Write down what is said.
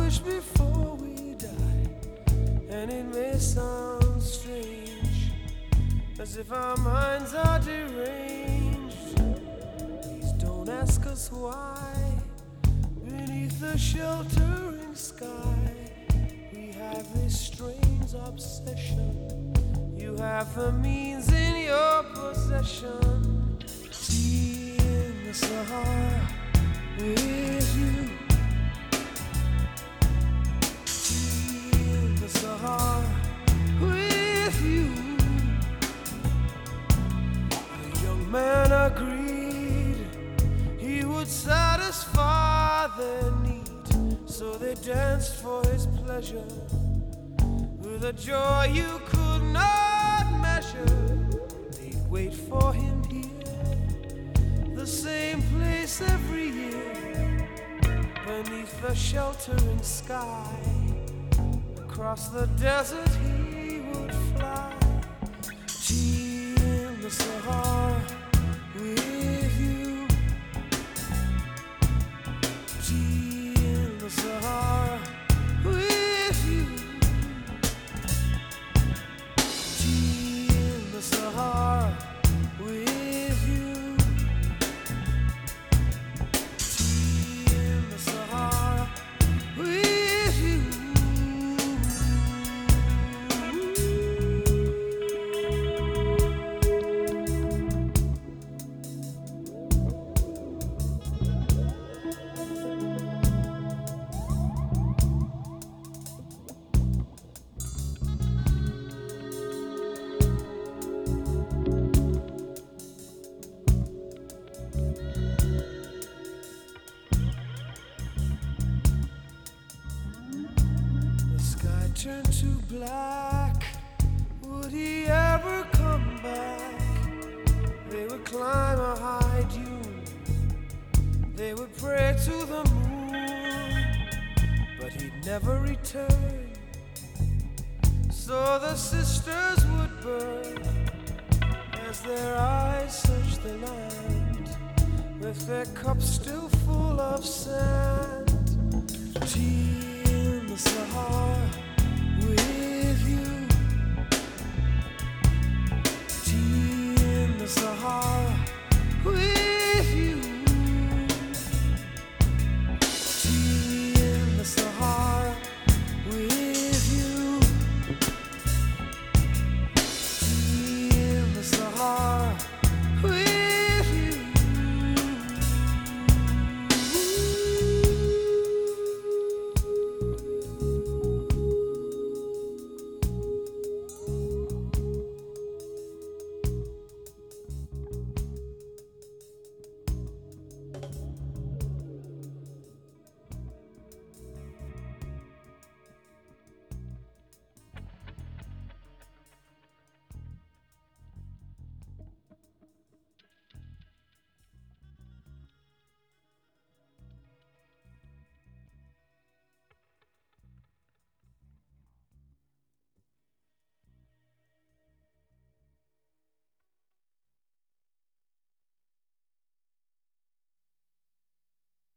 wish before we die, and it may sound strange, as if our minds are deranged. Please don't ask us why. Beneath the sheltering sky, we have this strange obsession. You have the means in your possession. Tea in the Sahara with you. Tea in the Sahara with you. The young man agreed he would satisfy their need, so they danced for his pleasure with a joy you could not measure. They'd wait for him here, the same place every year, beneath the sheltering sky. Across the desert he would fly. Tea in the Sahara with you. Tea in the Sahara with you. Tea in the Sahara with you. Tea in the Sahara with you. Turned to black. Would he ever come back? They would climb a high dune, they would pray to the moon, but he'd never return. So the sisters would burn as their eyes searched the land, with their cups still full of sand. Tea in the Sahara